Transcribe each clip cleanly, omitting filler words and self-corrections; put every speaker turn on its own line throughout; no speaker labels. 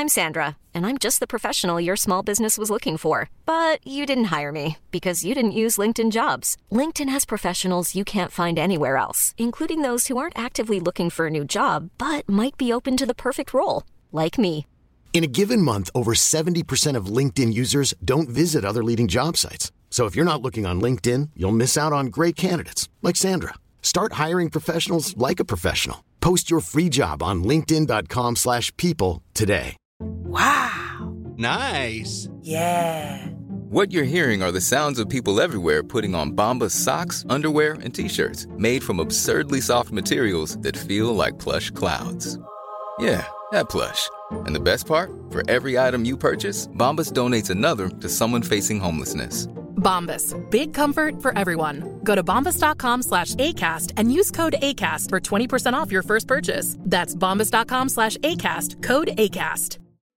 I'm Sandra, and I'm just the professional your small business was looking for. But you didn't hire me because you didn't use LinkedIn Jobs. LinkedIn has professionals you can't find anywhere else, including those who aren't actively looking for a new job, but might be open to the perfect role, like me.
In a given month, over 70% of LinkedIn users don't visit other leading job sites. So if you're not looking on LinkedIn, you'll miss out on great candidates like Sandra. Start hiring professionals like a professional. Post your free job on linkedin.com/people today.
Wow.
Nice.
Yeah.
What you're hearing are the sounds of people everywhere putting on Bombas socks, underwear, and T-shirts made from absurdly soft materials that feel like plush clouds. Yeah, that plush. And the best part? For every item you purchase, Bombas donates another to someone facing homelessness.
Bombas. Big comfort for everyone. Go to bombas.com/ACAST and use code ACAST for 20% off your first purchase. That's bombas.com/ACAST. Code ACAST.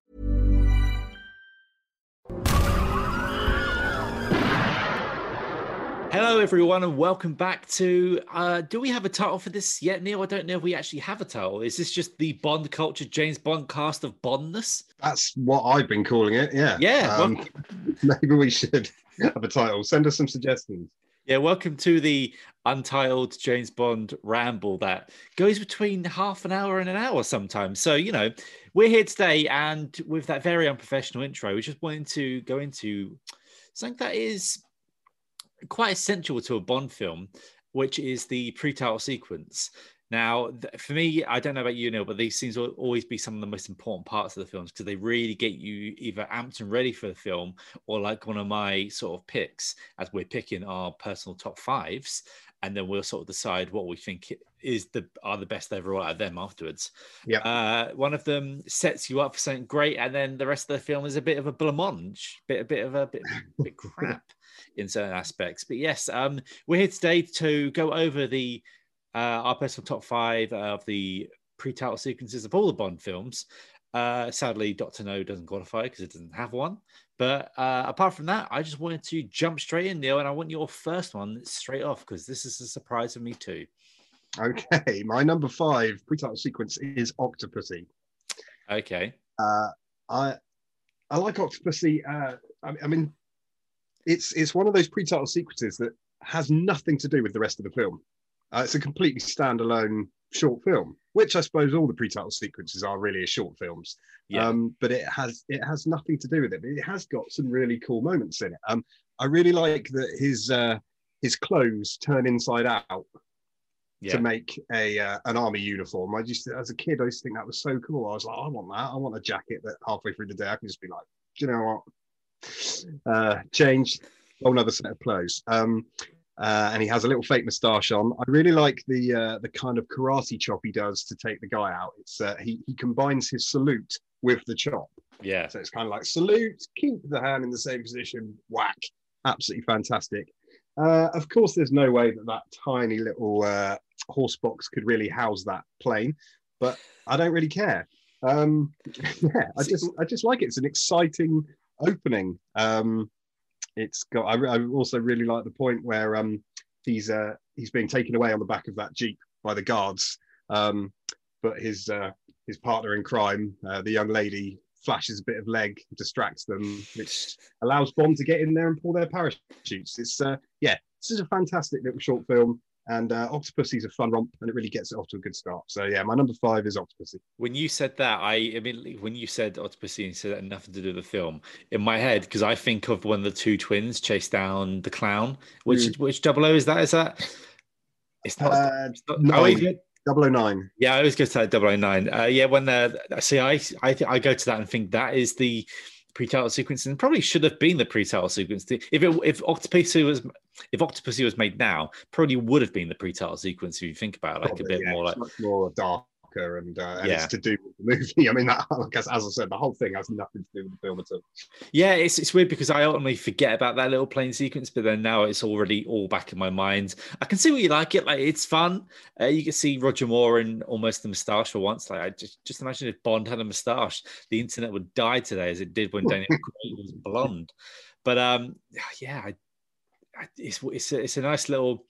Hello, everyone, and welcome back to... do we have a title for this yet, Neil? I don't know if we actually have a title. Is this just the Bond culture, James Bond cast of Bondness?
That's what I've been calling it, yeah.
Yeah.
Maybe we should have a title. Send us some suggestions.
Yeah, welcome to the untitled James Bond ramble that goes between half an hour and an hour sometimes. So, you know, we're here today, and with that very unprofessional intro, we just wanted to go into something that is quite essential to a Bond film, which is the pre-title sequence. Now, for me, I don't know about you, Neil, but these scenes will always be some of the most important parts of the films because they really get you either amped and ready for the film, or like one of my sort of picks, as we're picking our personal top fives, and then we'll sort of decide what we think are the best overall out of them afterwards.
Yeah.
One of them sets you up for something great, and then the rest of the film is a bit of a blancmange, bit crap in certain aspects. But yes, we're here today to go over our personal top five of the pre-title sequences of all the Bond films. Sadly, Dr. No doesn't qualify because it doesn't have one. But apart from that, I just wanted to jump straight in, Neil, and I want your first one straight off because this is a surprise for me too.
Okay, my number 5 pre-title sequence is Octopussy.
Okay.
I like Octopussy. I mean, it's one of those pre-title sequences that has nothing to do with the rest of the film. It's a completely standalone short film, which I suppose all the pre-title sequences are really as short films.
Yeah.
But it has nothing to do with it. But it has got some really cool moments in it. I really like that his clothes turn inside out to make an army uniform. As a kid, I used to think that was so cool. I was like, I want that. I want a jacket that halfway through the day I can just be like, do you know what? Change, whole another set of clothes. And he has a little fake moustache on. I really like the kind of karate chop he does to take the guy out. It's he combines his salute with the chop.
Yeah.
So it's kind of like salute, keep the hand in the same position, whack. Absolutely fantastic. Of course, there's no way that tiny little horse box could really house that plane, but I don't really care. I just like it. It's an exciting opening. It's got. I also really like the point where he's being taken away on the back of that Jeep by the guards, but his partner in crime, the young lady, flashes a bit of leg, distracts them, which allows Bond to get in there and pull their parachutes. It's this is a fantastic little short film. And Octopussy's a fun romp, and it really gets it off to a good start. So yeah, my number 5 is Octopussy.
When you said that, when you said Octopussy and you said that had nothing to do with the film, in my head, because I think of when the two twins chase down the clown. Which 00 is that? Is that? It's not.
No. 009.
Yeah, I always go to that 009. When I go to that and think that is the pre-title sequence, and probably should have been the pre-title sequence. If Octopussy was made now, probably would have been the pre-title sequence. If you think about it, like probably, a bit more like
much more darker and it's to do with the movie. I mean, as I said, the whole thing has nothing to do with the film at all.
Yeah, it's weird because I ultimately forget about that little plane sequence, but then now it's already all back in my mind. I can see why you like it. Like, it's fun. You can see Roger Moore in almost the moustache for once. Like, I just imagine if Bond had a moustache, the internet would die today as it did when Daniel Craig was blonde. But it's a nice little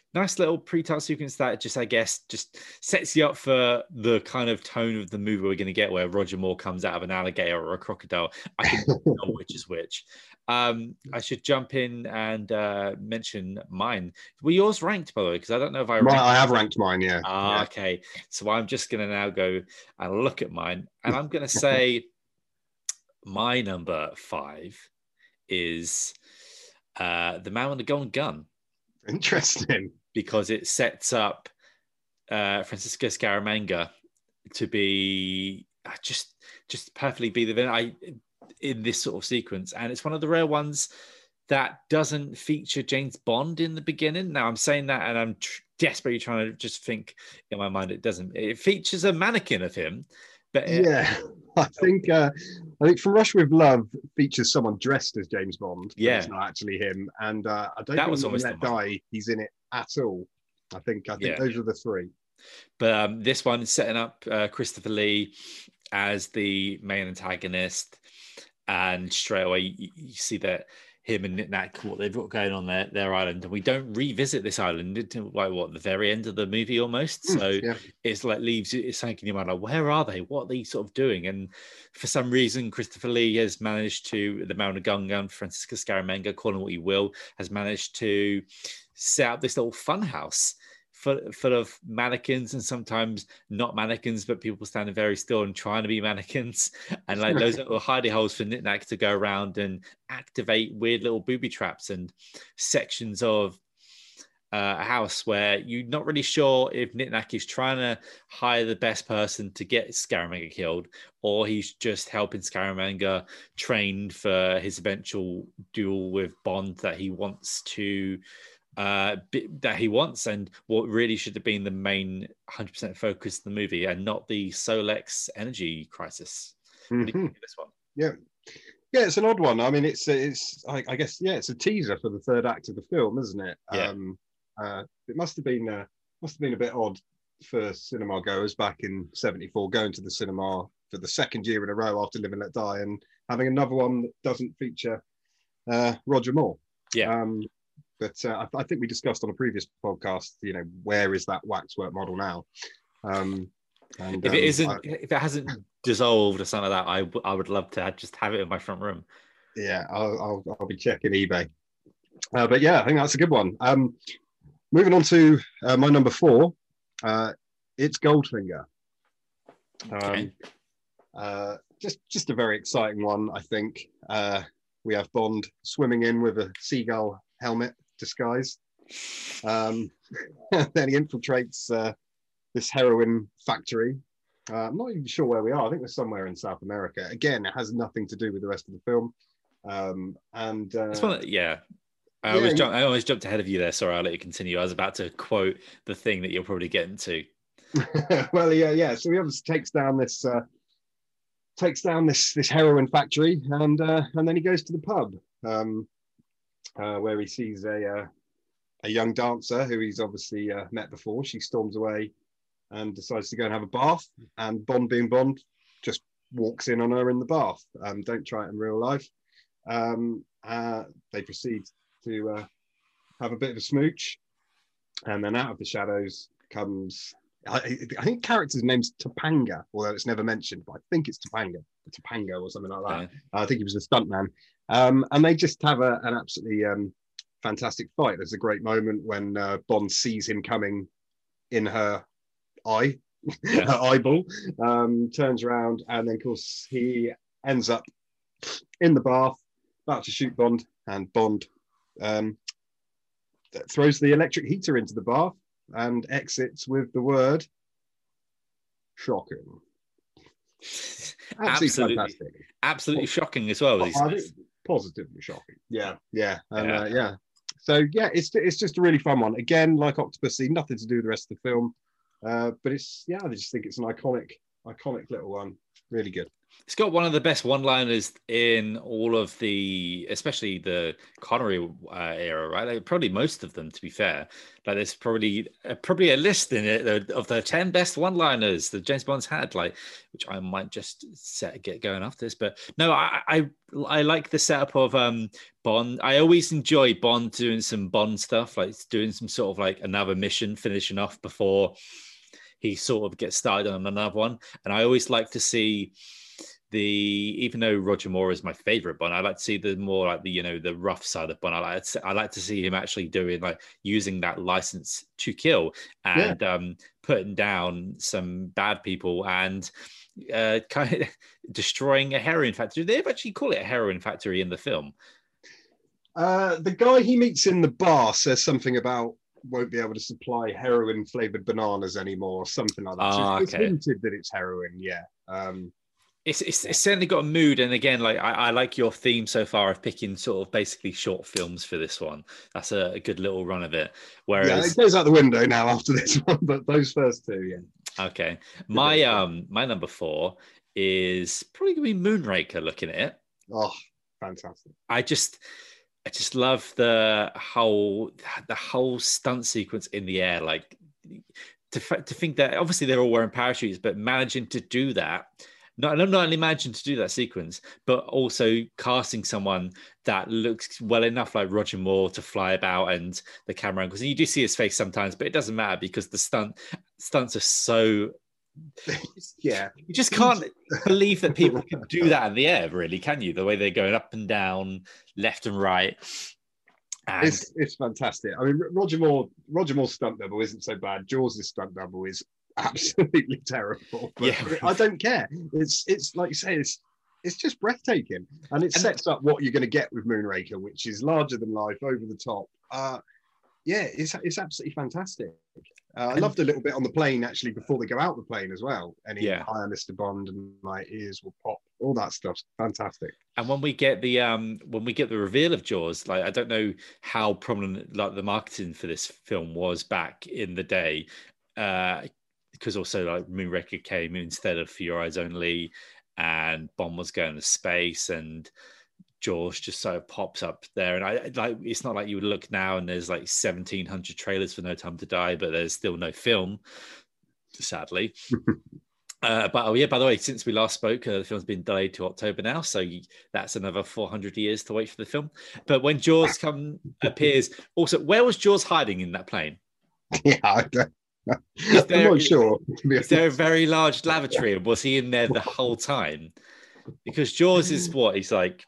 nice little pre-title sequence that just, I guess, just sets you up for the kind of tone of the movie we're going to get, where Roger Moore comes out of an alligator or a crocodile. I can tell which is which. I should jump in and mention mine. Were yours ranked, by the way? Because I don't know if
I have ranked mine, yeah.
Okay. So I'm just going to now go and look at mine. And I'm going to say my number 5 is The Man with the Golden Gun.
Interesting.
Because it sets up Francisco Scaramanga to be just perfectly be the villain in this sort of sequence. And it's one of the rare ones that doesn't feature James Bond in the beginning. Now I'm saying that and I'm desperately trying to just think in my mind it doesn't. It features a mannequin of him. But
I think From Russia with Love features someone dressed as James Bond.
Yeah,
it's not actually him, and I don't
that
think
was almost
Let Die. He's in it at all. I think those are the three.
But this one is setting up Christopher Lee as the main antagonist, and straight away you see that him and Nick Nack, what they've got going on their island, and we don't revisit this island until the very end of the movie almost. So it's like it's sank in your mind, like, where are they? What are they sort of doing? And for some reason, Christopher Lee has managed to, the Man with the Gun, Francisco Scaramanga, call him what you will, has managed to set up this little fun house full of mannequins, and sometimes not mannequins, but people standing very still and trying to be mannequins, and like those little hidey holes for Nick Nack to go around and activate weird little booby traps and sections of a house where you're not really sure if Nick Nack is trying to hire the best person to get Scaramanga killed, or he's just helping Scaramanga train for his eventual duel with Bond that he wants and what really should have been the main 100% focus of the movie, and not the Solex energy crisis. What do you think of this one?
Yeah, it's an odd one. I mean, it's I guess it's a teaser for the third act of the film, isn't it?
Yeah.
It must have been a bit odd for cinema goers back in '74 going to the cinema for the second year in a row after Live and Let Die and having another one that doesn't feature Roger Moore.
Yeah.
But I think we discussed on a previous podcast, where is that waxwork model now?
If it hasn't dissolved or something like that, I would love to just have it in my front room.
Yeah, I'll be checking eBay. But yeah, I think that's a good one. Moving on to my number 4, it's Goldfinger.
Okay.
Just a very exciting one, I think. We have Bond swimming in with a seagull helmet disguise. Then he infiltrates this heroin factory. I'm not even sure where we are. I think we're somewhere in South America. Again, it has nothing to do with the rest of the film. I always jumped ahead of you there. Sorry, I'll let you continue. I was about to quote the thing that you're probably getting to. Well, yeah. So he obviously takes down this heroin factory, and then he goes to the pub. Where he sees a young dancer who he's obviously met before. She storms away and decides to go and have a bath. And Bond, being Bond, just walks in on her in the bath. Don't try it in real life. They proceed to have a bit of a smooch. And then out of the shadows comes, I think the character's name's Topanga, although it's never mentioned, but I think it's Topanga or something like that. Okay. I think he was a stuntman. And they just have an absolutely fantastic fight. There's a great moment when Bond sees him coming in her eye, her eyeball, turns around, and then, of course, he ends up in the bath, about to shoot Bond, and Bond throws the electric heater into the bath and exits with the word shocking.
Absolutely
fantastic.
Absolutely shocking as well.
Positively shocking. Yeah. So it's just a really fun one. Again, like Octopussy, nothing to do with the rest of the film. But I just think it's an iconic little one. Really good.
It's got one of the best one-liners in all of the, especially the Connery era, right? Like, probably most of them, to be fair. Like, there's probably a list in it of the 10 best one-liners that James Bond's had, like, which I might just get going after this. But no, I like the setup of Bond. I always enjoy Bond doing some Bond stuff, like doing some sort of like another mission, finishing off before he sort of gets started on another one. And I always like to see even though Roger Moore is my favorite Bond, I like to see the more like the rough side of Bond. I like to see him actually doing like using that license to kill and putting down some bad people and kind of destroying a heroin factory. They actually call it a heroin factory in the film.
The guy he meets in the bar says something about won't be able to supply heroin flavored bananas anymore, or something like that. So it's hinted that it's heroin. Yeah.
It's certainly got a mood, and again, like I like your theme so far of picking sort of basically short films for this one. That's a good little run of it. Whereas
it goes out the window now after this one, but those first two, yeah.
Okay, my number 4 is probably gonna be Moonraker. Looking at it,
oh, fantastic!
I just love the whole stunt sequence in the air, like to think that obviously they're all wearing parachutes, but managing to do that. Not only managing to do that sequence, but also casting someone that looks well enough like Roger Moore to fly about and the camera angles. And you do see his face sometimes, but it doesn't matter because the stunts are so...
Yeah.
You just can't believe that people can do that in the air, really, can you? The way they're going up and down, left and right. And...
It's fantastic. I mean, Roger Moore's stunt double isn't so bad. Jaws' stunt double is absolutely terrible, but I don't care. It's like you say, it's just breathtaking, and it sets up what you're going to get with Moonraker, which is larger than life, over the top. It's absolutely fantastic. I loved a little bit on the plane actually before they go out the plane as well. Hi, Mr. Bond, and my ears will pop. All that stuff's fantastic.
And when we get the reveal of Jaws, like I don't know how prominent like the marketing for this film was back in the day. Because also like Moonraker came instead of For Your Eyes Only, and Bond was going to space, and Jaws just sort of pops up there. And I like, it's not like you would look now and there's like 1,700 trailers for No Time to Die, but there's still no film, sadly. But by the way, since we last spoke, the film's been delayed to October now, so that's another 400 years to wait for the film. But when Jaws appears, also, where was Jaws hiding in that plane?
Yeah, I'm not sure.
Is there a very large lavatory, and was he in there the whole time? Because Jaws is what? He's like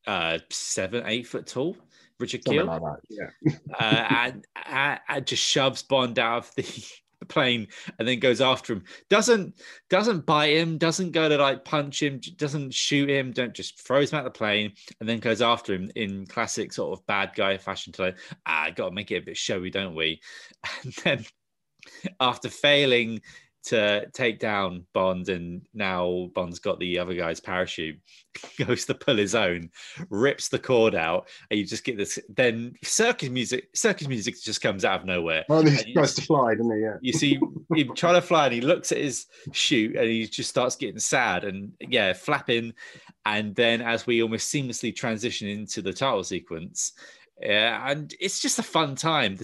7-8 foot tall. Richard Gere,
like that,
and just shoves Bond out of the plane and then goes after him. Doesn't bite him. Doesn't go to like punch him. Doesn't shoot him. Don't just throws him out the plane and then goes after him in classic sort of bad guy fashion. To like, got to make it a bit showy, don't we? And then, after failing to take down Bond, and now Bond's got the other guy's parachute, goes to pull his own, rips the cord out, and you just get this. Then circus music just comes out of nowhere.
Well, he tries to fly, doesn't he? Yeah.
You see him trying to fly, and he looks at his chute, and he just starts getting sad and flapping. And then, as we almost seamlessly transition into the title sequence, and it's just a fun time.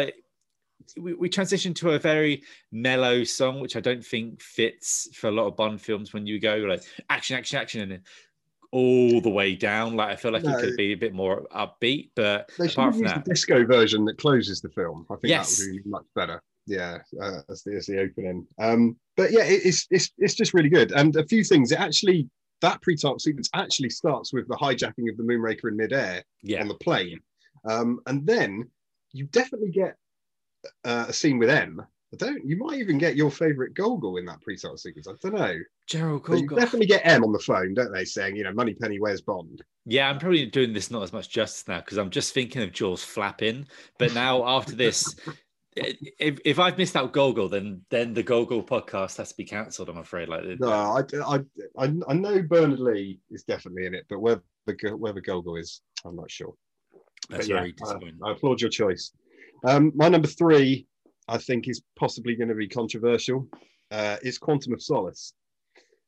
We transition to a very mellow song, which I don't think fits for a lot of Bond films. When you go like action, action, action, and then all the way down, like I feel like it could be a bit more upbeat. But
they should use the disco version that closes the film. I think that would be much better. Yeah, as the opening. But yeah, it's just really good. And a few things. That pre-title sequence actually starts with the hijacking of the Moonraker in midair on the plane, and then you definitely get a scene with M. You might even get your favourite Gogol in that pre-title sequence. I don't know.
Gerald Gogol.
You definitely get M on the phone, don't they? Saying, Moneypenny, where's Bond?
Yeah, I'm probably doing this not as much justice now because I'm just thinking of Jaws flapping. But now after this, if I've missed out Gogol, then the Gogol podcast has to be cancelled. I'm afraid.
No, I know Bernard Lee is definitely in it, but whether Gogol is, I'm not sure.
That's very disappointing.
I applaud your choice. My number 3, I think, is possibly going to be controversial. Is Quantum of Solace.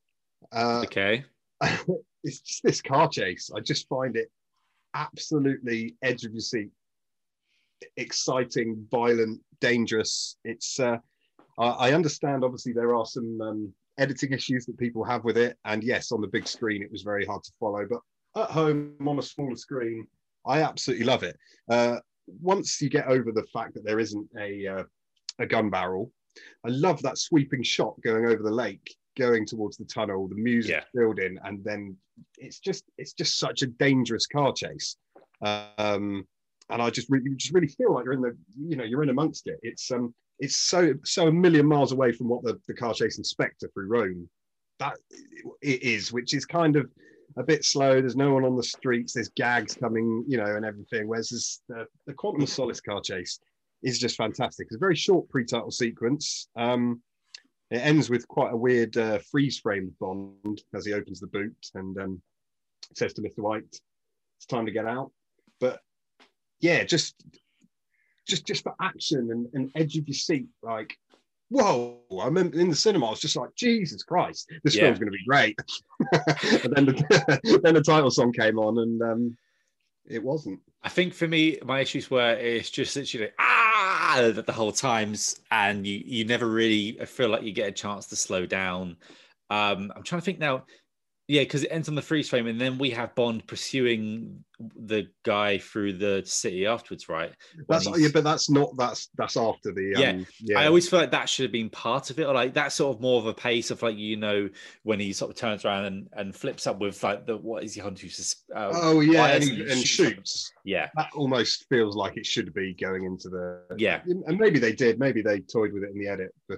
Okay.
It's just this car chase. I just find it absolutely edge of your seat, exciting, violent, dangerous. It's I understand obviously there are some editing issues that people have with it, and yes, on the big screen it was very hard to follow, but at home on a smaller screen I absolutely love it. Once you get over the fact that there isn't a gun barrel, I love that sweeping shot going over the lake, going towards the tunnel, the music building, and then it's just such a dangerous car chase. And I just really feel like you're in the, you're in amongst it. It's so a million miles away from what the car chase in Spectre through Rome that it is, which is kind of a bit slow. There's no one on the streets. There's gags coming, and everything. Whereas the Quantum of Solace car chase is just fantastic. It's a very short pre-title sequence. It ends with quite a weird freeze frame of Bond as he opens the boot and says to Mr. White, "It's time to get out." But yeah, just for action and edge of your seat, like, whoa! I remember in the cinema, I was just like, Jesus Christ, this film's going to be great. And then the title song came on, and it wasn't.
I think for me, my issues were it's just literally the whole times, and you never really feel like you get a chance to slow down. I'm trying to think now. Yeah, because it ends on the freeze frame, and then we have Bond pursuing the guy through the city afterwards, right?
But that's after the
I always feel like that should have been part of it, or like that's sort of more of a pace of like when he sort of turns around and flips up with like what is he on to?
And shoots.
Yeah,
that almost feels like it should be going into the and maybe they did, maybe they toyed with it in the edit, but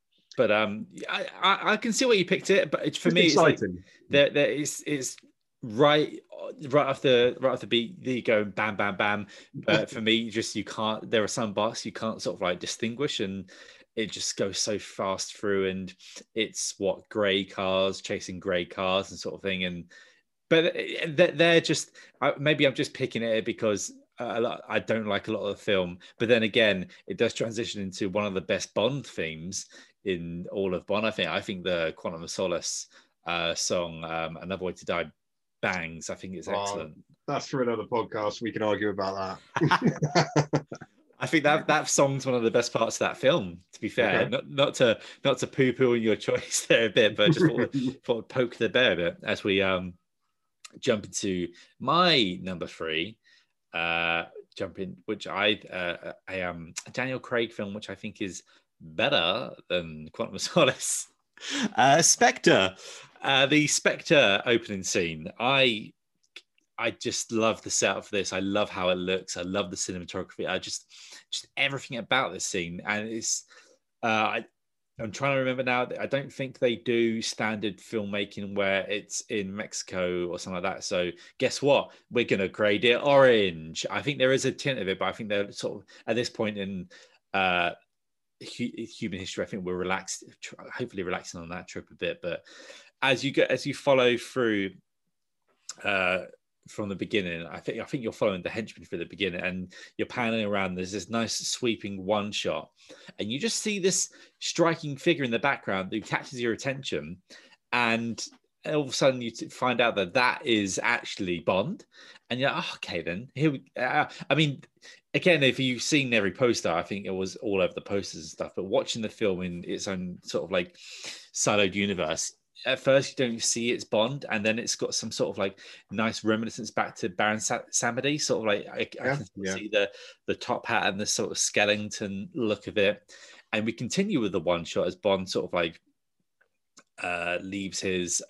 I can see why you picked it, but for me, exciting.
It's right off the beat. You go bam, bam, bam. But for me, you can't. There are some parts you can't sort of like distinguish, and it just goes so fast through. And it's grey cars chasing grey cars and sort of thing. But they're just maybe I'm just picking it because I don't like a lot of the film. But then again, it does transition into one of the best Bond themes in all of Bond. I think the Quantum of Solace song, Another Way to Die, bangs. I think it's excellent.
That's for another podcast. We can argue about that.
I think that song's one of the best parts of that film, to be fair. Okay. Not to poo-poo on your choice there a bit, but just thought poke the bear a bit as we jump into my number 3. Which a Daniel Craig film, which I think is better than Quantum of Solace. Spectre. The Spectre opening scene. I just love the setup for this. I love how it looks. I love the cinematography. I just everything about this scene. And it's I'm trying to remember now. I don't think they do standard filmmaking where it's in Mexico or something like that. So guess what? We're going to grade it orange. I think there is a tint of it, but I think they're sort of at this point in human history, I think we're hopefully relaxing on that trip a bit. But as you follow through from the beginning, I think you're following the henchman through the beginning, and you're panning around. There's this nice sweeping one shot, and you just see this striking figure in the background who catches your attention, and all of a sudden you find out that is actually Bond, and you're like, oh, okay, then here we. I mean, again, if you've seen every poster, I think it was all over the posters and stuff. But watching the film in its own sort of like siloed universe, at first you don't see it's Bond, and then it's got some sort of like nice reminiscence back to Baron Samedi, sort of like I can see the top hat and the sort of skeleton look of it. And we continue with the one shot as Bond sort of like leaves his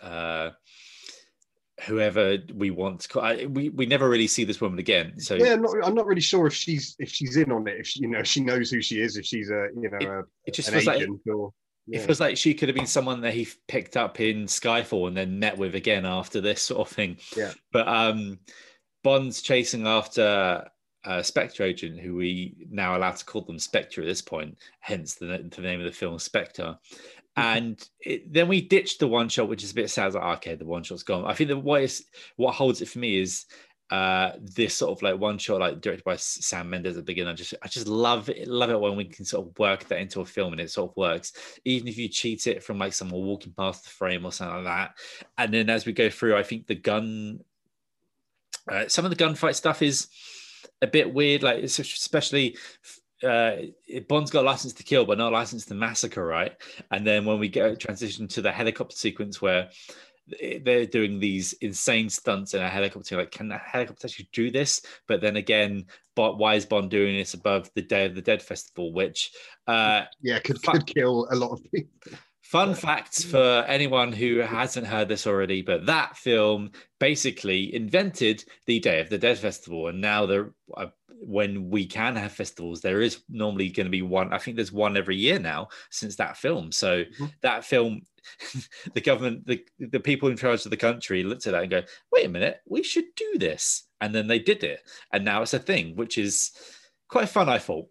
whoever we want to call. We never really see this woman again. So
I'm not really sure if she's in on it. If she knows who she is. If she's it just feels
like it feels like she could have been someone that he picked up in Skyfall and then met with again after this sort of thing.
Yeah.
But Bond's chasing after Spectre agent, who we now allowed to call them Spectre at this point, hence the name of the film, Spectre. And then we ditched the one shot, which is a bit sad. Like, okay, the one shot's gone. I think what holds it for me is this sort of like one shot, like directed by Sam Mendes at the beginning. I just love it when we can sort of work that into a film and it sort of works, even if you cheat it from like someone walking past the frame or something like that. And then as we go through, I think some of the gunfight stuff is a bit weird, like especially Bond's got a license to kill but not a license to massacre, right? And then when we get transition to the helicopter sequence where they're doing these insane stunts in a helicopter, like, can that helicopter actually do this? But then again, why is Bond doing this above the Day of the Dead festival, which
could kill a lot of people.
Fun facts for anyone who hasn't heard this already, but that film basically invented the Day of the Dead festival. And now when we can have festivals, there is normally going to be one. I think there's one every year now since that film. So that film, the government, the people in charge of the country looked at that and go, wait a minute, we should do this. And then they did it. And now it's a thing, which is quite fun, I thought.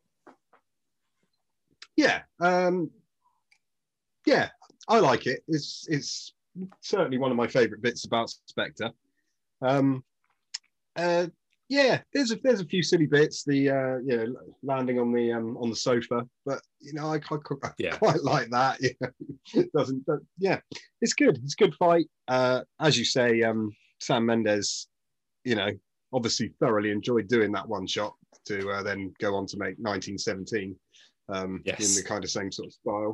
Yeah. Yeah, I like it. It's certainly one of my favourite bits about Spectre. Yeah, there's a few silly bits. The landing on the sofa, but I quite like that. It doesn't. But yeah, it's good. It's a good fight. As you say, Sam Mendes, obviously thoroughly enjoyed doing that one shot to then go on to make 1917 in the kind of same sort of style.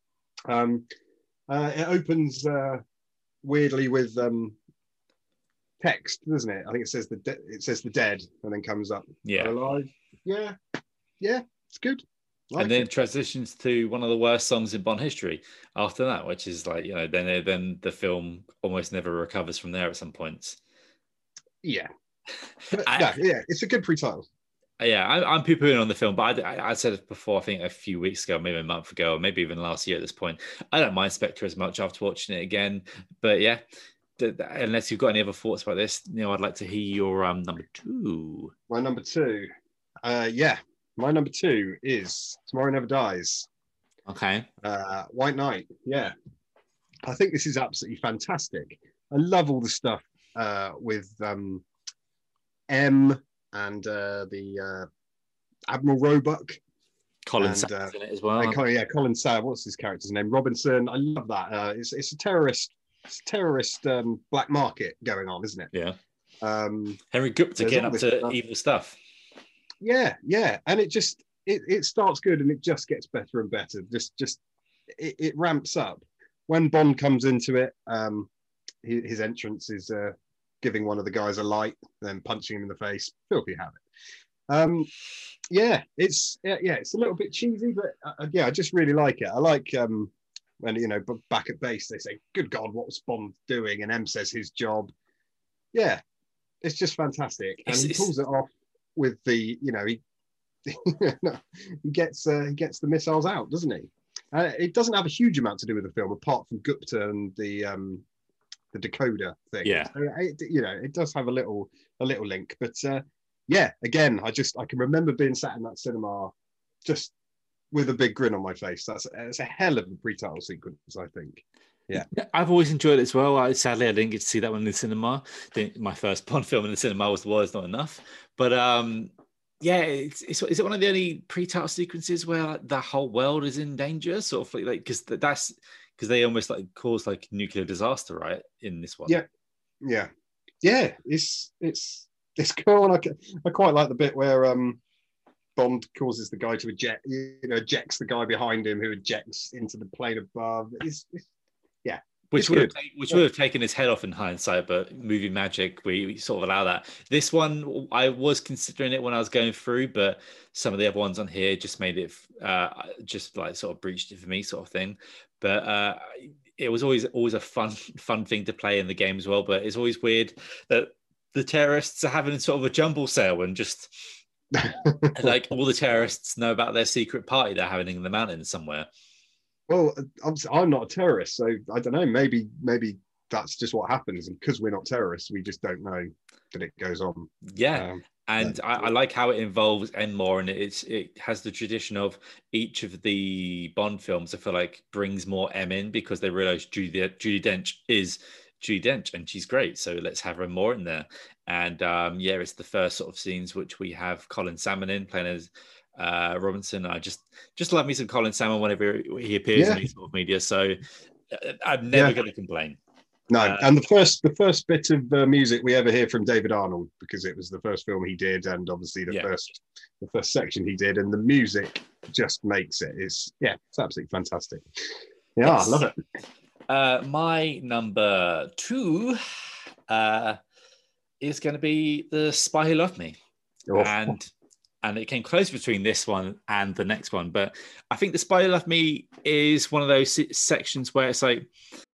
It opens weirdly with text, doesn't it? I think it says the dead, and then comes up alive. Yeah, it's good.
And then transitions to one of the worst songs in Bond history after that, which is like then the film almost never recovers from there at some points.
Yeah, it's a good pre-title.
Yeah, I'm poo-pooing on the film, but I said it before, I think a few weeks ago, maybe a month ago, or maybe even last year at this point. I don't mind Spectre as much after watching it again. But yeah, unless you've got any other thoughts about this, I'd like to hear your number two.
My number two. My number two is Tomorrow Never Dies.
Okay.
White Knight. Yeah. I think this is absolutely fantastic. I love all the stuff with M and the Admiral Roebuck.
Colin Sam's in it as well.
Colin Sam. What's his character's name? Robinson. I love that. It's a terrorist black market going on, isn't it?
Yeah. Henry Gupta getting up to evil stuff.
Yeah, and it starts good and it just gets better and better. It ramps up when Bond comes into it. His entrance is giving one of the guys a light, then punching him in the face. Filthy habit. It's a little bit cheesy, but I just really like it. I like when back at base they say, "Good God, what was Bond doing?" and M says his job. Yeah, it's just fantastic, and he pulls it off with the he gets the missiles out, doesn't he? It doesn't have a huge amount to do with the film, apart from Gupta and the decoder thing.
Yeah,
so it does have a little link, but again, I can remember being sat in that cinema just with a big grin on my face. It's a hell of a pre-title sequence, I think. Yeah,
I've always enjoyed it as well. Sadly, I didn't get to see that one in the cinema. My first Bond film in the cinema was The War Is Not Enough. But is it one of the only pre-title sequences where like, the whole world is in danger? Sort of like because they almost like cause like nuclear disaster, right? In this one.
Yeah. It's cool, and I quite like the bit where Bond causes the guy to ejects the guy behind him, who ejects into the plane above.
Which would have taken his head off in hindsight, but movie magic, we sort of allow that. This one, I was considering it when I was going through, but some of the other ones on here just made it just like sort of breached it for me, sort of thing. But it was always a fun thing to play in the game as well. But it's always weird that the terrorists are having sort of a jumble sale and just like all the terrorists know about their secret party they're having in the mountains somewhere.
Well, I'm not a terrorist, so I don't know. Maybe that's just what happens, and because we're not terrorists, we just don't know that it goes on.
Yeah, I like how it involves Enmore, and it has the tradition of each of the Bond films. I feel like brings more M in because they realise Judi Dench is Judi Dench, and she's great. So let's have her more in there. And it's the first sort of scenes which we have Colin Salmon in playing as Robinson. I just love me some Colin Salmon whenever he appears in these sort of media. So I'm never going to complain.
No, and the first bit of music we ever hear from David Arnold, because it was the first film he did, and obviously the first section he did, and the music just makes it. It's absolutely fantastic. Yeah, yes. I love it.
My number 2 is going to be The Spy Who Loved Me, and it came close between this one and the next one, but I think The Spy Who Loved Me is one of those sections where it's like.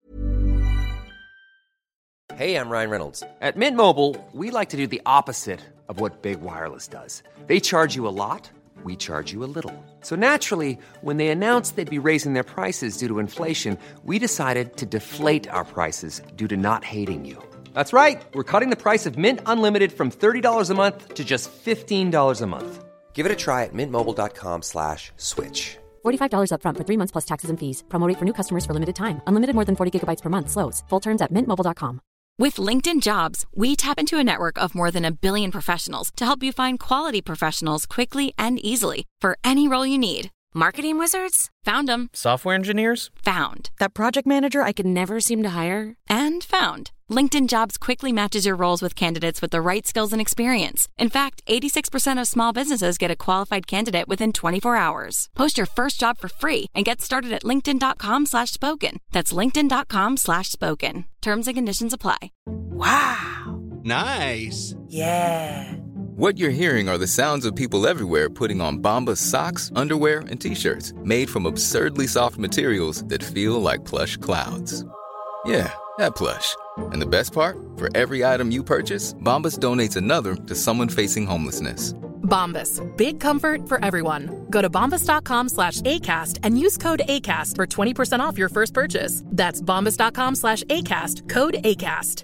Hey, I'm Ryan Reynolds. At Mint Mobile, we like to do the opposite of what Big Wireless does. They charge you a lot, we charge you a little. So naturally, when they announced they'd be raising their prices due to inflation, we decided to deflate our prices due to not hating you. That's right. We're cutting the price of Mint Unlimited from $30 a month to just $15 a month. Give it a try at mintmobile.com/switch.
$45 up front for 3 months plus taxes and fees. Promo rate for new customers for limited time. Unlimited more than 40 gigabytes per month. Slows full terms at mintmobile.com.
With LinkedIn Jobs, we tap into a network of more than 1 billion professionals to help you find quality professionals quickly and easily for any role you need. Marketing wizards? Found them.
Software engineers?
Found.
That project manager I could never seem to hire?
And found. LinkedIn Jobs quickly matches your roles with candidates with the right skills and experience. In fact, 86% of small businesses get a qualified candidate within 24 hours. Post your first job for free and get started at linkedin.com/spoken. That's linkedin.com/spoken. Terms and conditions apply.
Wow.
Nice.
Yeah.
What you're hearing are the sounds of people everywhere putting on Bombas socks, underwear, and T-shirts made from absurdly soft materials that feel like plush clouds. Yeah, that plush. And the best part? For every item you purchase, Bombas donates another to someone facing homelessness.
Bombas. Big comfort for everyone. Go to bombas.com/ACAST and use code ACAST for 20% off your first purchase. That's bombas.com/ACAST. Code ACAST.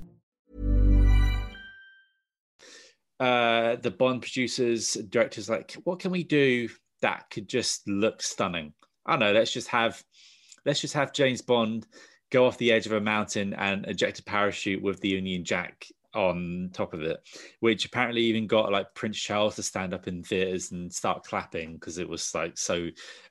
The Bond producers, directors, like, what can we do that could just look stunning? I don't know. Let's just have James Bond go off the edge of a mountain and eject a parachute with the Union Jack on top of it, which apparently even got like Prince Charles to stand up in theaters and start clapping because it was like so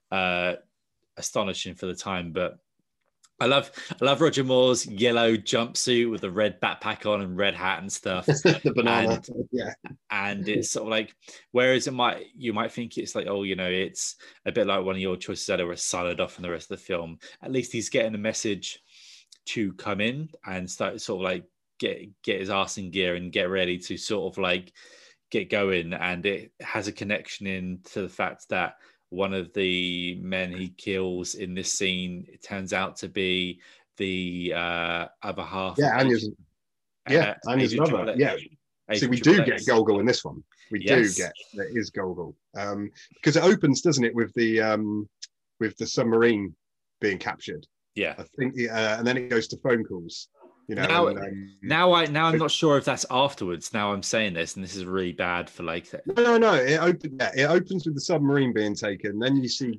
astonishing for the time. But I love Roger Moore's yellow jumpsuit with the red backpack on and red hat and stuff.
The banana,
and it's sort of like, whereas you might think it's like, oh, you know, it's a bit like one of your choices that are siloed off from the rest of the film. At least he's getting a message to come in and start sort of like get his arse in gear and get ready to sort of like get going. And it has a connection into the fact that one of the men he kills in this scene, it turns out to be the other half.
Anya's mother. Yeah. So we do get Gogol in this one. We do get there is Gogol because it opens, doesn't it, with the submarine being captured.
Yeah,
I think, and then it goes to phone calls. You know,
now I'm not sure if that's afterwards. Now I'm saying this, and this is really bad for like.
No. It opens with the submarine being taken. Then you see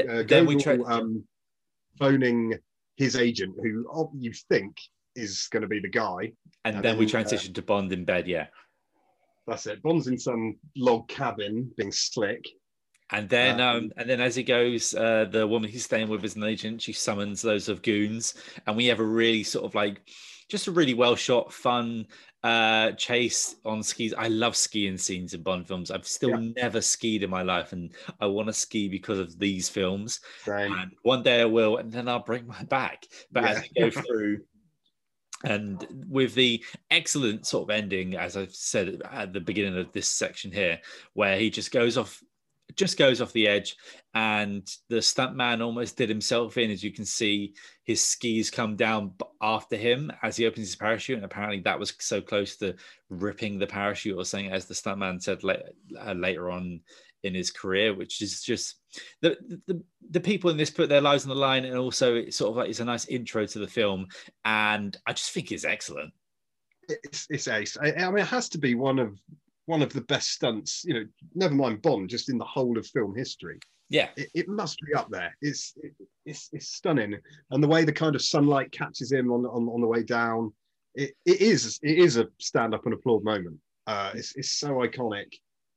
Gogol phoning his agent, who you think is going to be the guy.
And then we transition to Bond in bed. Yeah,
that's it. Bond's in some log cabin being slick.
And then as he goes, the woman he's staying with is an agent. She summons loads of goons, and we have a really sort of like just a really well shot, fun chase on skis. I love skiing scenes in Bond films. I've still never skied in my life, and I want to ski because of these films.
Right.
And one day I will, and then I'll break my back. But as we go through. And with the excellent sort of ending, as I've said at the beginning of this section here, where he just goes off the edge, and the stuntman almost did himself in. As you can see, his skis come down after him as he opens his parachute, and apparently that was so close to ripping the parachute or something, as the stuntman said later on in his career. Which is just the people in this put their lives on the line, and also it's sort of like it's a nice intro to the film, and I just think it's excellent.
It's ace. I mean, it has to be one of the best stunts, you know, never mind Bond, just in the whole of film history.
Yeah,
it must be up there. It's stunning, and the way the kind of sunlight catches him on the way down, it is a stand up and applaud moment. It's so iconic.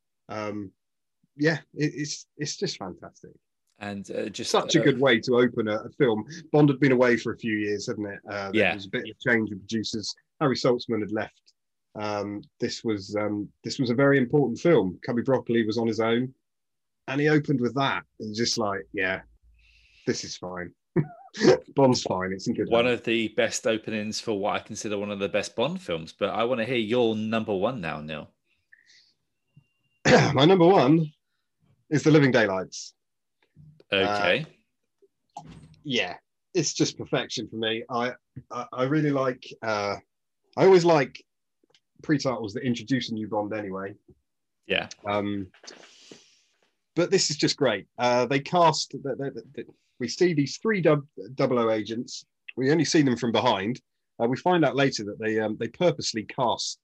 It's just fantastic.
And just
such a good way to open a film. Bond had been away for a few years, hadn't it? There was a bit of a change of producers. Harry Saltzman had left. This was a very important film. Cubby Broccoli was on his own, and he opened with that. And just like, yeah, this is fine. Bond's fine. It's in good
one of the best openings for what I consider one of the best Bond films. But I want to hear your number one now, Neil.
My number one is The Living Daylights.
Okay.
Yeah, it's just perfection for me. I really like. I always like pre-titles that introduce a new Bond anyway.
Yeah.
But this is just great. They cast. We see these three 00 agents. We only see them from behind. We find out later that they purposely cast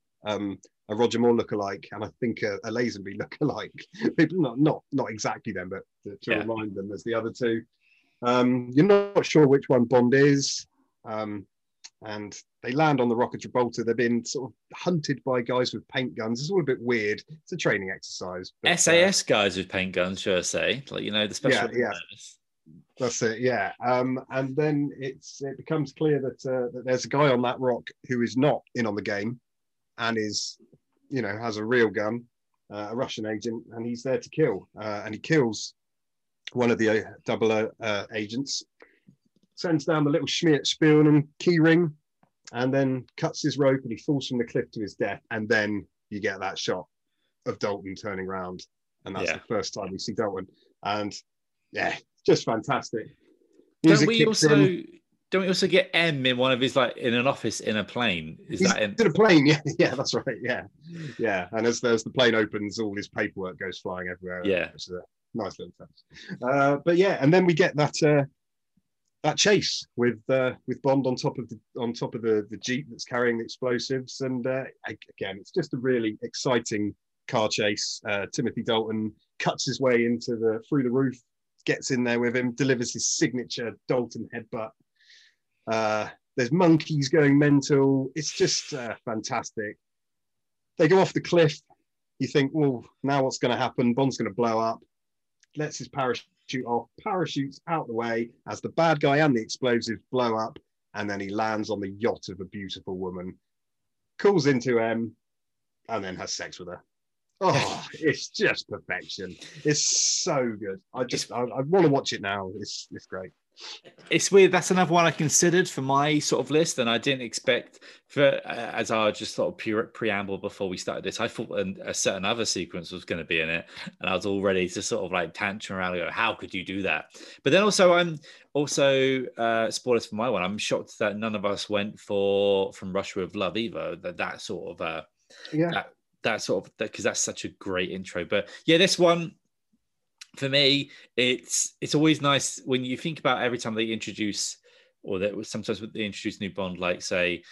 a Roger Moore lookalike, and I think a Lazenby lookalike. People not exactly them, but to remind them there's the other two. You're not sure which one Bond is, and they land on the Rock of Gibraltar. They've been sort of hunted by guys with paint guns. It's all a bit weird. It's a training exercise. But,
SAS guys with paint guns, should I say? Like, the special.
Yeah. That's it, yeah. And then it becomes clear that there's a guy on that rock who is not in on the game, and is, has a real gun, a Russian agent, and he's there to kill. And he kills one of the 00 agents, sends down the little Spion and key ring, and then cuts his rope, and he falls from the cliff to his death. And then you get that shot of Dalton turning around, and that's the first time we see Dalton. And yeah, just fantastic.
Don't we also get M in one of his, like, in an office in a plane?
He's in a plane? Yeah, that's right. Yeah. And as the plane opens, all his paperwork goes flying everywhere.
Yeah,
it's a nice little touch. But yeah, and then we get that chase with Bond on top of the Jeep that's carrying the explosives, and again, it's just a really exciting car chase. Timothy Dalton cuts his way through the roof, gets in there with him, delivers his signature Dalton headbutt. There's monkeys going mental. It's just fantastic. They go off the cliff. You think, well, now what's going to happen? Bond's going to blow up. Lets his parachute off, parachutes out the way as the bad guy and the explosives blow up, and then he lands on the yacht of a beautiful woman, calls into M, and then has sex with her. Oh, it's just perfection. It's so good. I want to watch it now. It's great.
It's weird. That's another one I considered for my sort of list, and I didn't expect for as I just sort of preamble before we started this. I thought a certain other sequence was going to be in it, and I was all ready to sort of like tantrum around and go, "How could you do that?" But then I'm spoilers for my one. I'm shocked that none of us went From Russia with Love either. That sort of because that's such a great intro. But yeah, this one. For me, it's always nice when you think about every time they introduce, or that sometimes when they introduce new Bond, like say,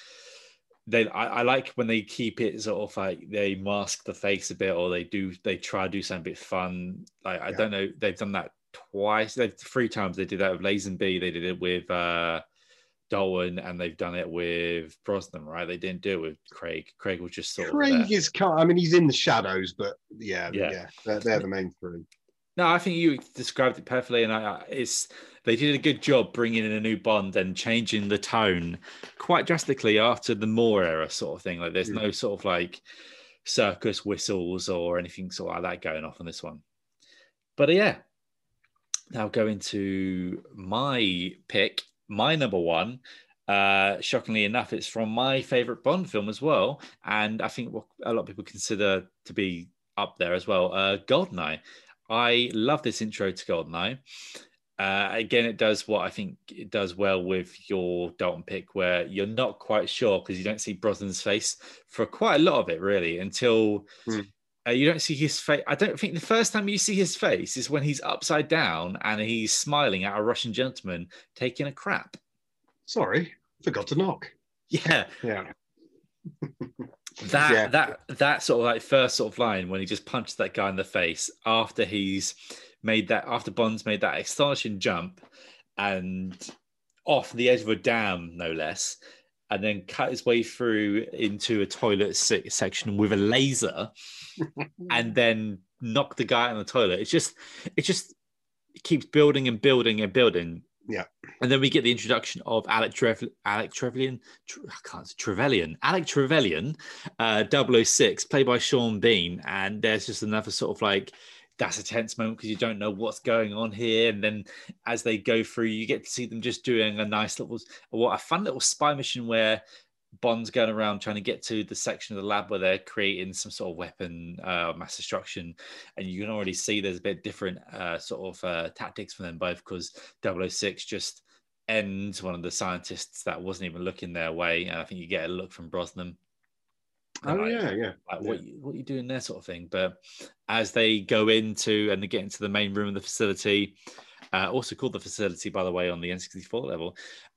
I like when they keep it sort of like they mask the face a bit, or they try to do something a bit fun. Like I don't know, they've done that twice. 3 times they did that with Lazenby. They did it with Dalton, and they've done it with Brosnan, right? They didn't do it with Craig. Craig was just sort of there.
I mean, he's in the shadows, but yeah, they're the main 3.
No, I think you described it perfectly, and they did a good job bringing in a new Bond and changing the tone quite drastically after the Moore era sort of thing. Like there's no sort of like circus whistles or anything sort of like that going off on this one. But yeah, now going to my pick, my number one. Shockingly enough, it's from my favorite Bond film as well, and I think what a lot of people consider to be up there as well. GoldenEye. I love this intro to GoldenEye. Again, it does what I think it does well with your Dalton pick, where you're not quite sure because you don't see Brosnan's face for quite a lot of it, really, until you don't see his face. I don't think the first time you see his face is when he's upside down and he's smiling at a Russian gentleman taking a crap.
Sorry, forgot to knock.
Yeah. That sort of like first sort of line when he just punches that guy in the face after Bond's made that astonishing jump and off the edge of a dam, no less. and then cut his way through into a toilet section with a laser, and then knock the guy out in the toilet. It keeps building and building and building.
Yeah.
And then we get the introduction of Alec Trevelyan, 006, played by Sean Bean. And there's just another sort of like, that's a tense moment because you don't know what's going on here. And then as they go through, you get to see them just doing a fun little spy mission where Bond's going around trying to get to the section of the lab where they're creating some sort of weapon, mass destruction. And you can already see there's a bit different tactics for them both, because 006 just ends one of the scientists that wasn't even looking their way. And I think you get a look from Brosnan.
What
you doing there, sort of thing. But as they go into and they get into the main room of the facility, also called the facility, by the way, on the N64 level,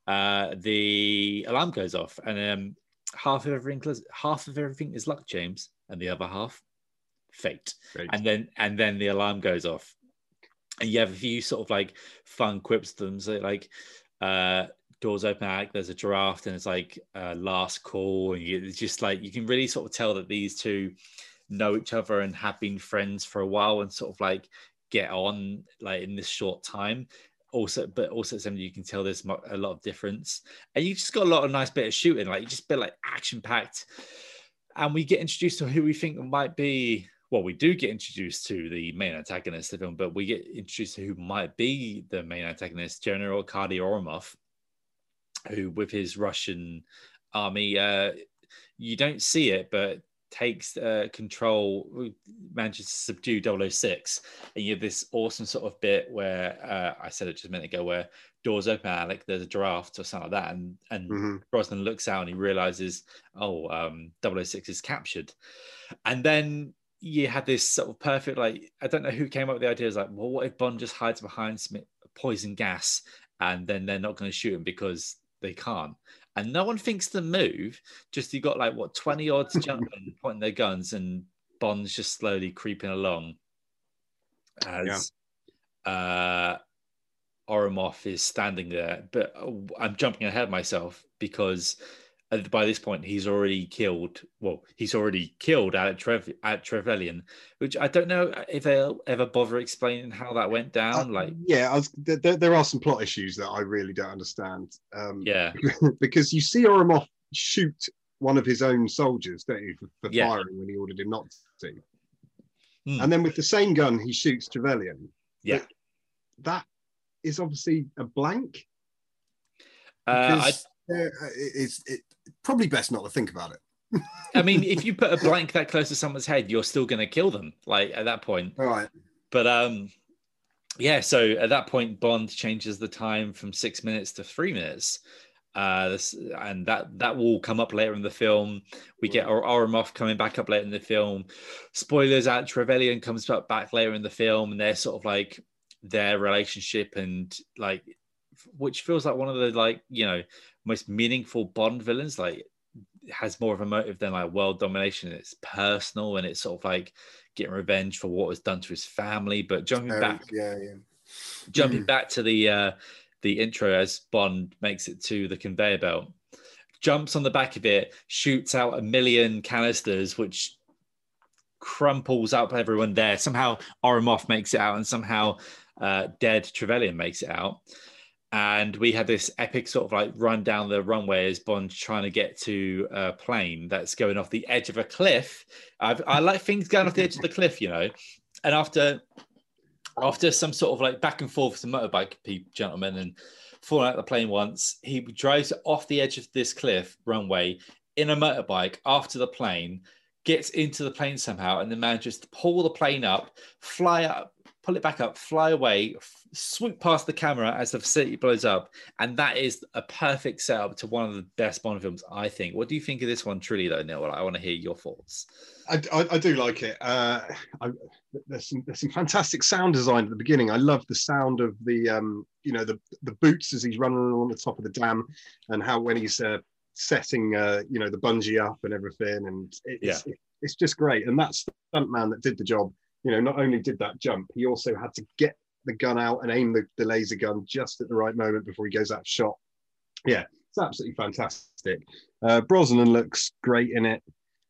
the alarm goes off, and half of everything is luck, James, and the other half fate. And then the alarm goes off, and you have a few sort of like fun quips to them. So like, doors open out, there's a draft, and it's like last call, and it's just like you can really sort of tell that these two know each other and have been friends for a while, and sort of like get on like in this short time. But also something you can tell there's a lot of difference, and you just got a lot of nice bit of shooting, like you just bit like action packed, and we get introduced to who we think might be. Well, we do get introduced to the main antagonist of the film, but we get introduced to who might be the main antagonist, General Arkady Ourumov, who with his Russian army, you don't see it, but takes control, manages to subdue 006, and you have this awesome sort of bit where I said it just a minute ago, where doors open, Alec, there's a draft or something like that, and Brosnan looks out and he realizes, 006 is captured. And then you had this sort of perfect, like, I don't know who came up with the idea, is like, well, what if Bond just hides behind some poison gas, and then they're not going to shoot him because they can't. And no one thinks the move. Just you got like 20 odds jumping, pointing their guns, and Bond's just slowly creeping along as Ourumov is standing there. But I'm jumping ahead of myself because by this point he's already killed. Well, he's already killed Alec Trevelyan, which I don't know if they'll ever bother explaining how that went down.
There are some plot issues that I really don't understand. Because you see Ourumov shoot one of his own soldiers, don't you, for firing when he ordered him not to. And then with the same gun, he shoots Trevelyan. Yeah, but that is obviously a blank.
It's probably best not to think about it.
I mean, if you put a blank that close to someone's head, you're still going to kill them, like at that point.
All right.
But so at that point, Bond changes the time from 6 minutes to 3 minutes. And that will come up later in the film. We get Ourumov coming back up later in the film. Spoilers out, Trevelyan comes back later in the film, and they're sort of like their relationship, and like, which feels like one of the, like, you know, most meaningful Bond villains. Like, has more of a motive than like world domination. It's personal, and it's sort of like getting revenge for what was done to his family. But jumping back to the intro, as Bond makes it to the conveyor belt, jumps on the back of it, shoots out 1 million canisters, which crumples up everyone there. Somehow Ourumov makes it out, and somehow dead Trevelyan makes it out. And we had this epic sort of like run down the runway as Bond trying to get to a plane that's going off the edge of a cliff. I like things going off the edge of the cliff, you know. And after some sort of like back and forth with some motorbike gentlemen and falling out of the plane once, he drives off the edge of this cliff runway in a motorbike after the plane, gets into the plane somehow, and then manages to pull the plane up, fly up, pull it back up, fly away, swoop past the camera as the facility blows up. And that is a perfect setup to one of the best Bond films, I think. What do you think of this one truly, though, Neil? I want to hear your thoughts.
I do like it. There's some fantastic sound design at the beginning. I love the sound of the boots as he's running along the top of the dam, and how when he's setting the bungee up and everything, and it's just great. And that's the stuntman that did the job. You know, not only did that jump, he also had to get the gun out and aim the laser gun just at the right moment before he goes out of shot. Yeah, It's absolutely fantastic. Brosnan looks great in it.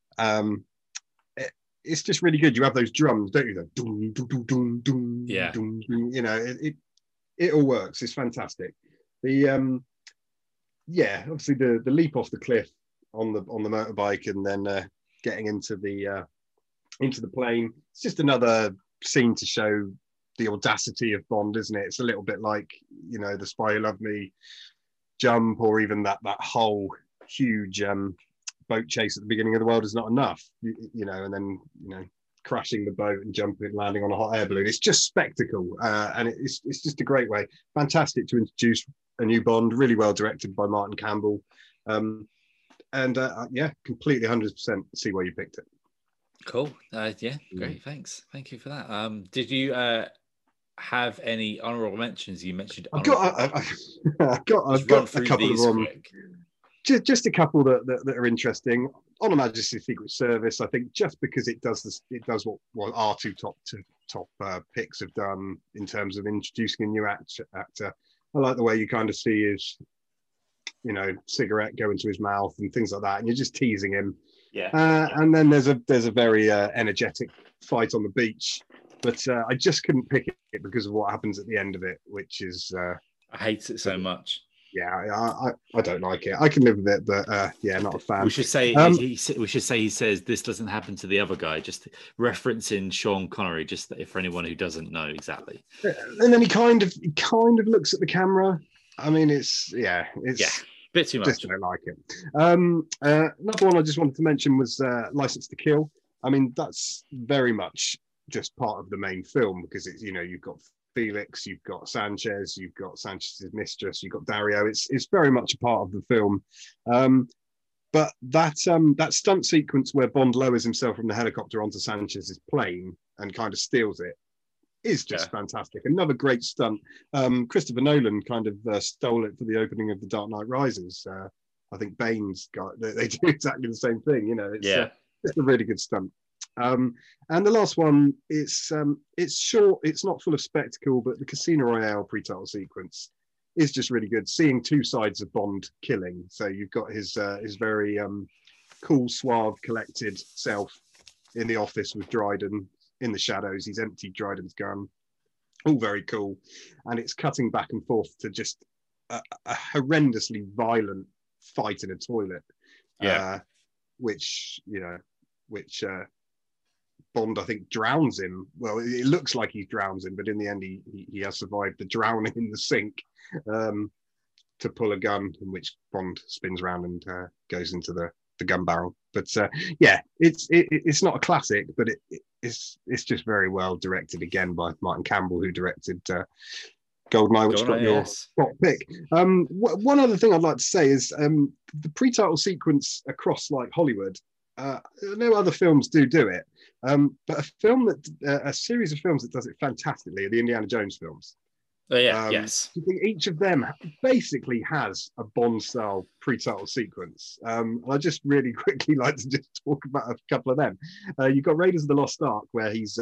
It's just really good. You have those drums, don't you? The doom, doom, doom, doom, doom,
Yeah.
doom, doom. You know, it all works. It's fantastic. The obviously the leap off the cliff on the motorbike and then getting into the plane. It's just another scene to show the audacity of Bond, isn't it? It's a little bit like, you know, The Spy Who Loved Me jump, or even that whole huge boat chase at the beginning of The World Is Not Enough, you know, and then, you know, crashing the boat and jumping, landing on a hot air balloon. It's just spectacle, and it's just a great way. Fantastic to introduce a new Bond, really well directed by Martin Campbell, completely 100% see why you picked it.
Cool. Great. Thanks. Thank you for that. Did you have any honourable mentions? You mentioned
I've got a couple of them. Just a couple that are interesting. On Her Majesty's Secret Service, I think, just because it does what our two top picks have done in terms of introducing a new actor. I like the way you kind of see his, you know, cigarette go into his mouth and things like that, and you're just teasing him. Yeah. And then there's a very energetic fight on the beach, but I just couldn't pick it because of what happens at the end of it, which is
I hate it so much.
Yeah, I don't like it. I can live with it, but not a fan.
We should say he says this doesn't happen to the other guy, just referencing Sean Connery, just for anyone who doesn't know exactly.
And then he kind of looks at the camera. I mean, it's
bit too much.
Just don't like it. Another one I just wanted to mention was License to Kill. I mean, that's very much just part of the main film because it's, you know, you've got Felix, you've got Sanchez, you've got Sanchez's mistress, you've got Dario. It's very much a part of the film. But that stunt sequence where Bond lowers himself from the helicopter onto Sanchez's plane and kind of steals it is just fantastic. Another great stunt. Christopher Nolan kind of stole it for the opening of The Dark Knight Rises. I think Bane's they do exactly the same thing. You know, it's a really good stunt. And the last one, it's short, it's not full of spectacle, but the Casino Royale pre-title sequence is just really good. Seeing two sides of Bond killing. So you've got his very cool, suave, collected self in the office with Dryden. In the shadows, he's emptied Dryden's gun. All very cool. And it's cutting back and forth to just a horrendously violent fight in a toilet. Which Bond, I think, drowns him. Well, it looks like he drowns him, but in the end, he has survived the drowning in the sink to pull a gun, in which Bond spins around and goes into the gun barrel. But it's not a classic, but it's just very well directed again by Martin Campbell, who directed GoldenEye, which got your top pick. One other thing I'd like to say is the pre-title sequence across like Hollywood. No other films do it, but a series of films that does it fantastically are the Indiana Jones films.
Yes.
I think each of them basically has a Bond-style pre-title sequence. I just really quickly like to just talk about a couple of them. You've got Raiders of the Lost Ark, where he's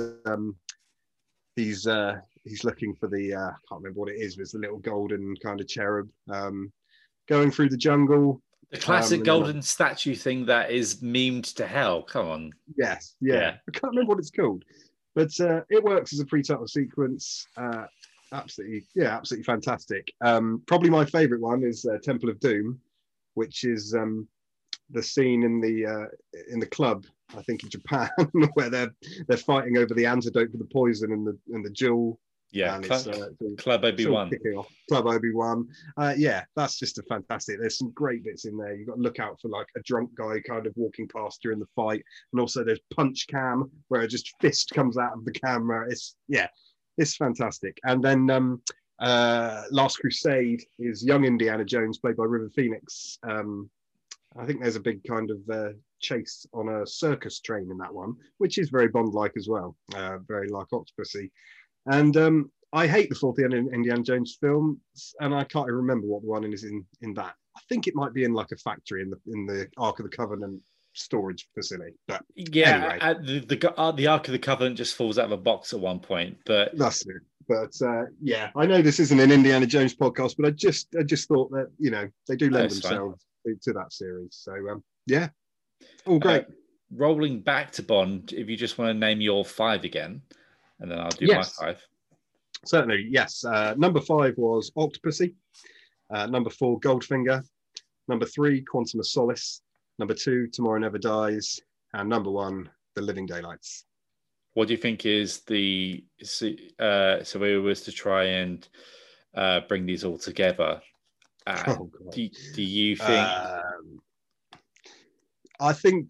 looking for the I can't remember what it is, but it's the little golden kind of cherub going through the jungle.
The classic golden statue thing that is memed to hell. Come on.
Yes, yeah. I can't remember what it's called, but it works as a pre-title sequence. Absolutely fantastic. Probably my favourite one is Temple of Doom, which is the scene in the club, I think in Japan, where they're fighting over the antidote for the poison and the jewel.
Yeah, Club Obi-Wan.
Club Obi-Wan. That's just a fantastic. There's some great bits in there. You've got to look out for like a drunk guy kind of walking past during the fight, and also there's punch cam where just fist comes out of the camera. It's fantastic. And then Last Crusade is young Indiana Jones, played by River Phoenix. I think there's a big kind of chase on a circus train in that one, which is very Bond-like as well, very like Octopussy. And I hate the fourth Indiana Jones film, and I can't even remember what the one is in that. I think it might be in like a factory in the Ark of the Covenant storage facility. But anyway.
The Ark of the Covenant just falls out of a box at one point. But
that's it. But yeah, I know this isn't an Indiana Jones podcast, but I just thought that, you know, they do lend themselves to that series. So yeah, all great.
Rolling back to Bond, if you just want to name your 5 again, and then I'll do my 5.
Certainly, yes. Number 5 was Octopussy. Number 4, Goldfinger. Number 3, Quantum of Solace. Number 2, Tomorrow Never Dies. And number 1, The Living Daylights.
What do you think is the... so if we was to try and bring these all together, do you think...
I think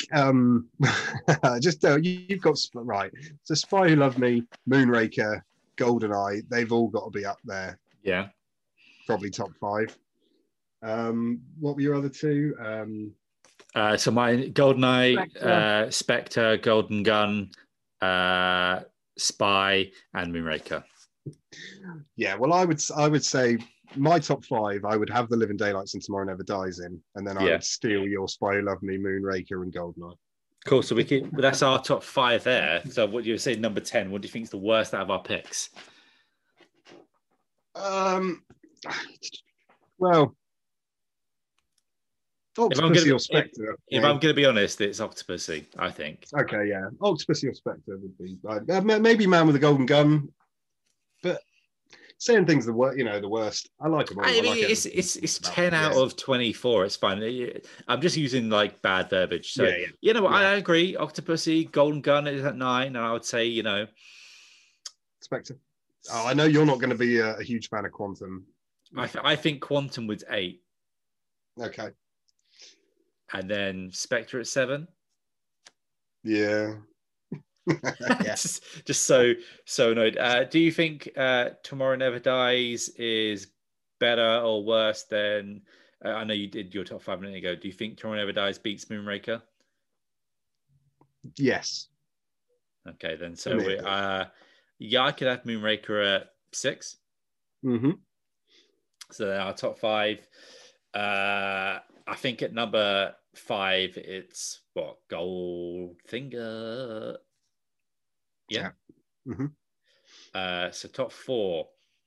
you've got right. So Spy Who Loved Me, Moonraker, GoldenEye, they've all got to be up there.
Yeah.
Probably top 5. What were your other 2?
So my GoldenEye, Spectre, Golden Gun, Spy, and Moonraker.
Yeah, well, I would say my top 5, I would have The Living Daylights and Tomorrow Never Dies in, and then I would steal your Spy Who Loved Me, Moonraker, and GoldenEye.
Cool. So that's our top 5 there. So what do you say? Number 10. What do you think is the worst out of our picks?
Well, Octopussy or Spectre.
If I'm going to be honest, it's Octopussy, I think.
Okay, yeah, Octopussy or Spectre would be maybe Man with a Golden Gun, but saying things the worst. I like them all.
I mean, it's 10 out of 24. It's fine. I'm just using like bad verbiage. So you know what? I agree. Octopussy, Golden Gun is at 9, and I would say
Spectre. Oh, I know you're not going to be a huge fan of Quantum.
I think Quantum was 8.
Okay.
And then Spectre at 7.
Yeah.
just so annoyed. Do you think Tomorrow Never Dies is better or worse than... I know you did your top 5 minutes ago. Do you think Tomorrow Never Dies beats Moonraker?
Yes.
Okay, then. So I could have Moonraker at 6.
Mm-hmm.
So then our top 5. I think at number 5, it's Goldfinger. Yeah.
Mm-hmm.
So top 4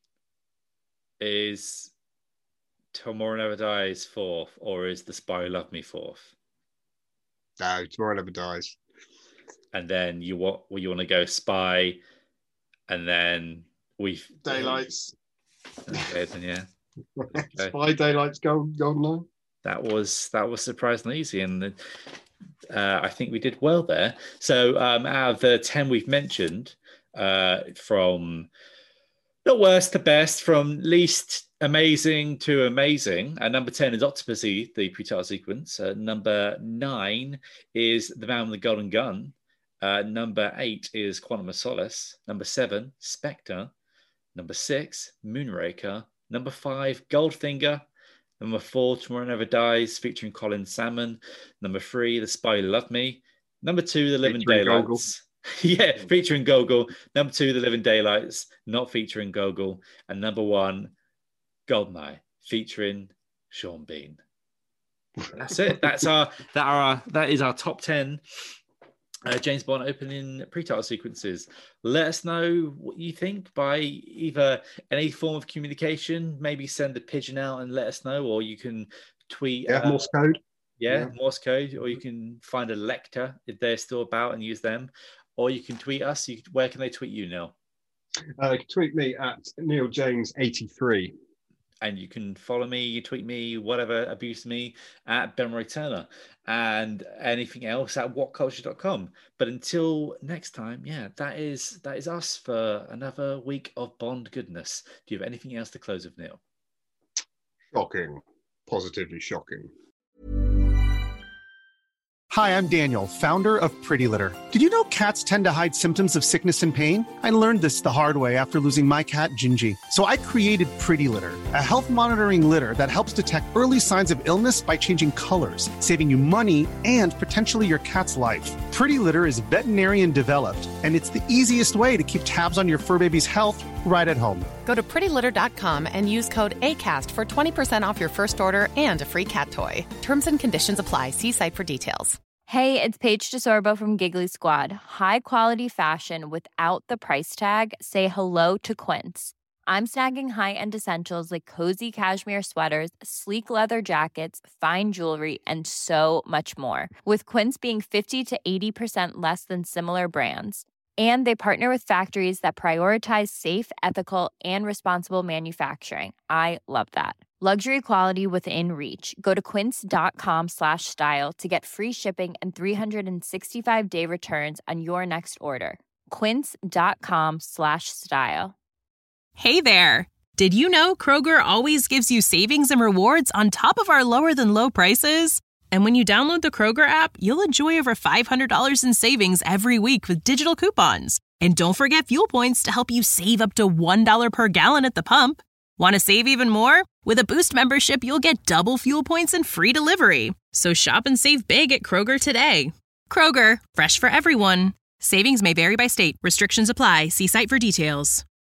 is Tomorrow Never Dies 4th, or is The Spy Who Loved Me 4th?
No, Tomorrow Never Dies.
And then you want to go Spy, and then
Daylights.
Okay, then yeah. Okay.
Spy, Daylights, GoldenEye.
That was surprisingly easy, and I think we did well there. So out of the 10 we've mentioned, from not worst to best, from least amazing to amazing, number 10 is Octopussy, the pre-title sequence. Number 9 is The Man with the Golden Gun. Number 8 is Quantum of Solace. Number 7, Spectre. Number 6, Moonraker. Number 5, Goldfinger. Number 4, Tomorrow Never Dies, featuring Colin Salmon. Number 3, The Spy Who Loved Me. Number 2, The Living Daylights. Yeah, featuring Gogol. Number 2, The Living Daylights, not featuring Gogol. And number 1, GoldenEye, featuring Sean Bean. That's it. That is our top 10 James Bond opening pre-title sequences. Let us know what you think by either any form of communication. Maybe send a pigeon out and let us know, or you can tweet.
Morse code.
Yeah, Morse code, or you can find a Lecter if they're still about and use them, or you can tweet us. Where can they tweet you, Neil?
You can tweet me at Neil James 83.
And you can follow me, you tweet me, whatever, abuse me at Ben Roy Turner, and anything else at whatculture.com. But until next time, that is us for another week of Bond goodness. Do you have anything else to close with, Neil?
Shocking. Positively shocking.
Hi, I'm Daniel, founder of Pretty Litter. Did you know cats tend to hide symptoms of sickness and pain? I learned this the hard way after losing my cat, Gingy. So I created Pretty Litter, a health monitoring litter that helps detect early signs of illness by changing colors, saving you money and potentially your cat's life. Pretty Litter is veterinarian developed, and it's the easiest way to keep tabs on your fur baby's health right at home.
Go to prettylitter.com and use code ACAST for 20% off your first order and a free cat toy. Terms and conditions apply. See site for details.
Hey, it's Paige DeSorbo from Giggly Squad. High quality fashion without the price tag. Say hello to Quince. I'm snagging high-end essentials like cozy cashmere sweaters, sleek leather jackets, fine jewelry, and so much more. With Quince being 50 to 80% less than similar brands. And they partner with factories that prioritize safe, ethical, and responsible manufacturing. I love that. Luxury quality within reach. Go to quince.com/style to get free shipping and 365-day returns on your next order. Quince.com/style.
Hey there. Did you know Kroger always gives you savings and rewards on top of our lower than low prices? And when you download the Kroger app, you'll enjoy over $500 in savings every week with digital coupons. And don't forget fuel points to help you save up to $1 per gallon at the pump. Want to save even more? With a Boost membership, you'll get double fuel points and free delivery. So shop and save big at Kroger today. Kroger, fresh for everyone. Savings may vary by state. Restrictions apply. See site for details.